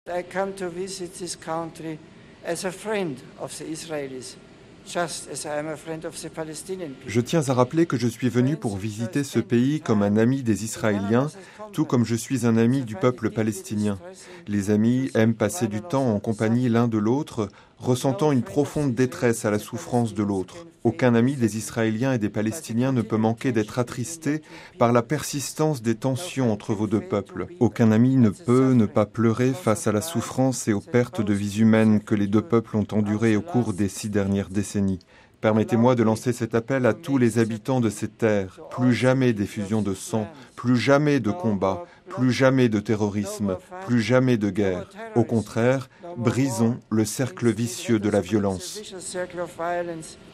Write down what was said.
I come to visit this country as a friend of the Israelis, just as I am a friend of the Palestinian people. Je tiens à rappeler que je suis venu pour visiter ce pays comme un ami des Israéliens, tout comme je suis un ami du peuple palestinien. Les amis aiment passer du temps en compagnie l'un de l'autre, ressentant une profonde détresse à la souffrance de l'autre. Aucun ami des Israéliens et des Palestiniens ne peut manquer d'être attristé par la persistance des tensions entre vos deux peuples. Aucun ami ne peut ne pas pleurer face à la souffrance et aux pertes de vies humaines que les deux peuples ont endurées au cours des 6 dernières décennies. Permettez-moi de lancer cet appel à tous les habitants de ces terres. Plus jamais d'effusion de sang, plus jamais de combats, plus jamais de terrorisme, plus jamais de guerre. Au contraire, brisons le cercle vicieux de la violence.